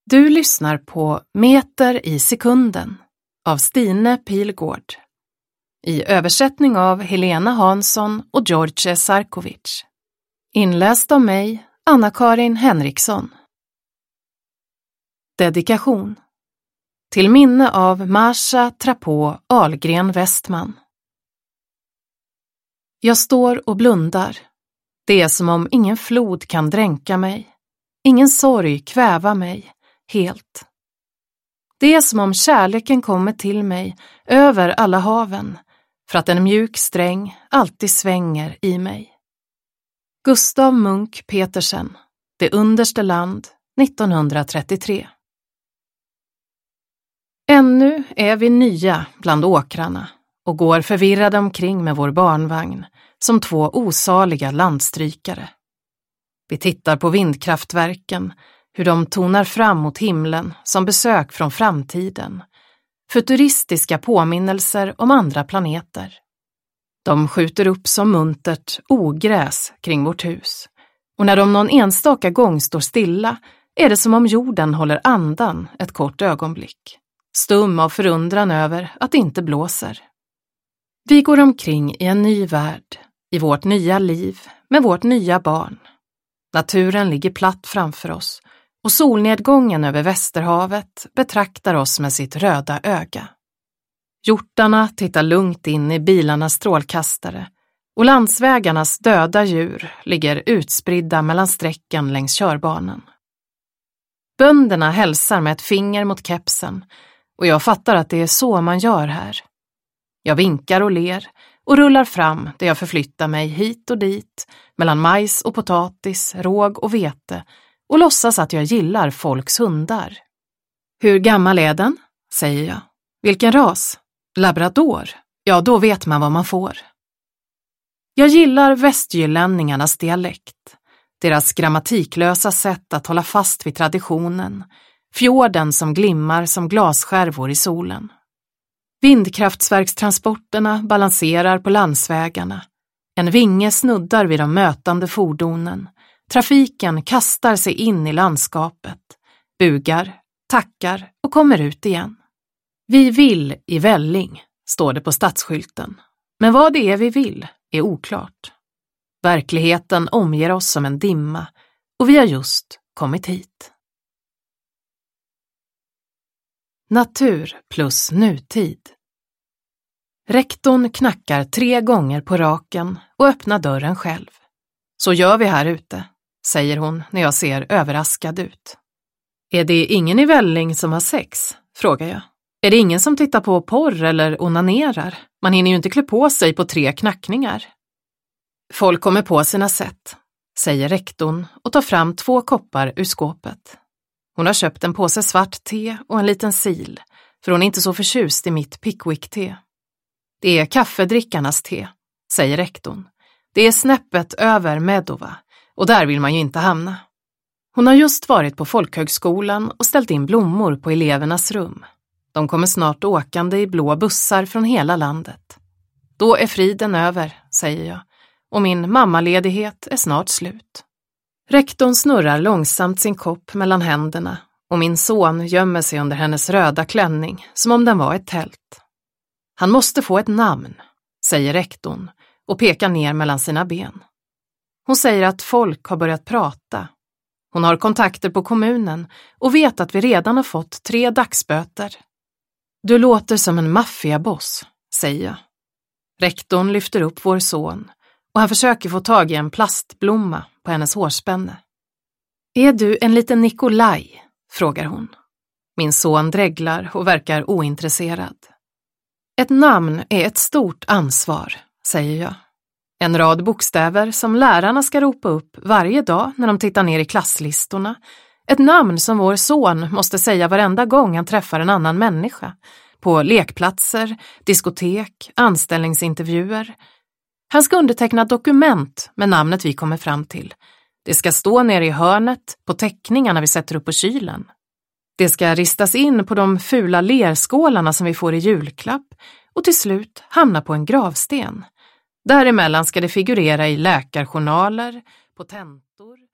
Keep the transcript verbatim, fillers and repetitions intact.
Du lyssnar på Meter i sekunden av Stine Pilgård. I översättning av Helena Hansson och George Sarkovic. Inläst av mig, Anna-Karin Henriksson. Dedikation. Till minne av Marsha Trapå Ahlgren Westman. Jag står och blundar. Det är som om ingen flod kan dränka mig. Ingen sorg kväva mig. Helt. Det är som om kärleken kommer till mig över alla haven, för att en mjuk sträng alltid svänger i mig. Gustav Munk Petersen, Det underste land, nittonhundratrettiotre. Ännu är vi nya bland åkrarna och går förvirrade omkring med vår barnvagn som två osaliga landstrykare. Vi tittar på vindkraftverken, hur de tonar fram mot himlen som besök från framtiden. Futuristiska påminnelser om andra planeter. De skjuter upp som muntert ogräs kring vårt hus. Och när de någon enstaka gång står stilla är det som om jorden håller andan ett kort ögonblick. Stum av förundran över att det inte blåser. Vi går omkring i en ny värld, i vårt nya liv, med vårt nya barn. Naturen ligger platt framför oss. Och solnedgången över Västerhavet betraktar oss med sitt röda öga. Hjortarna tittar lugnt in i bilarnas strålkastare och landsvägarnas döda djur ligger utspridda mellan sträcken längs körbanan. Bönderna hälsar med ett finger mot kepsen och jag fattar att det är så man gör här. Jag vinkar och ler och rullar fram där jag förflyttar mig hit och dit mellan majs och potatis, råg och vete och låtsas att jag gillar folks hundar. Hur gammal är den? Säger jag. Vilken ras? Labrador? Ja, då vet man vad man får. Jag gillar västjylänningarnas dialekt. Deras grammatiklösa sätt att hålla fast vid traditionen. Fjorden som glimmar som glasskärvor i solen. Vindkraftsverkstransporterna balanserar på landsvägarna. En vinge snuddar vid de mötande fordonen. Trafiken kastar sig in i landskapet, bugar, tackar och kommer ut igen. Vi vill i Välling, står det på stadsskylten. Men vad det är vi vill är oklart. Verkligheten omger oss som en dimma och vi har just kommit hit. Natur plus nutid. Rektorn knackar tre gånger på raken och öppnar dörren själv. Så gör vi här ute, säger hon när jag ser överraskad ut. Är det ingen i Välling som har sex? Frågar jag. Är det ingen som tittar på porr eller onanerar? Man hinner ju inte klä på sig på tre knackningar. Folk kommer på sina sätt, säger rektorn och tar fram två koppar ur skåpet. Hon har köpt en påse svart te och en liten sil, för hon är inte så förtjust i mitt Pickwick-te. Det är kaffedrickarnas te, säger rektorn. Det är snäppet över Medova och där vill man ju inte hamna. Hon har just varit på folkhögskolan och ställt in blommor på elevernas rum. De kommer snart åkande i blå bussar från hela landet. Då är friden över, säger jag, och min mammaledighet är snart slut. Rektorn snurrar långsamt sin kopp mellan händerna och min son gömmer sig under hennes röda klänning som om den var ett tält. Han måste få ett namn, säger rektorn och pekar ner mellan sina ben. Hon säger att folk har börjat prata. Hon har kontakter på kommunen och vet att vi redan har fått tre dagsböter. Du låter som en maffiaboss, säger jag. Rektorn lyfter upp vår son och han försöker få tag i en plastblomma på hennes hårspänne. Är du en liten Nikolaj? Frågar hon. Min son dreglar och verkar ointresserad. Ett namn är ett stort ansvar, säger jag. En rad bokstäver som lärarna ska ropa upp varje dag när de tittar ner i klasslistorna. Ett namn som vår son måste säga varenda gång han träffar en annan människa. På lekplatser, diskotek, anställningsintervjuer. Han ska underteckna dokument med namnet vi kommer fram till. Det ska stå nere i hörnet på teckningarna vi sätter upp på kylen. Det ska ristas in på de fula lerskålarna som vi får i julklapp och till slut hamna på en gravsten. Däremellan ska det figurera i läkarjournaler, på tentor.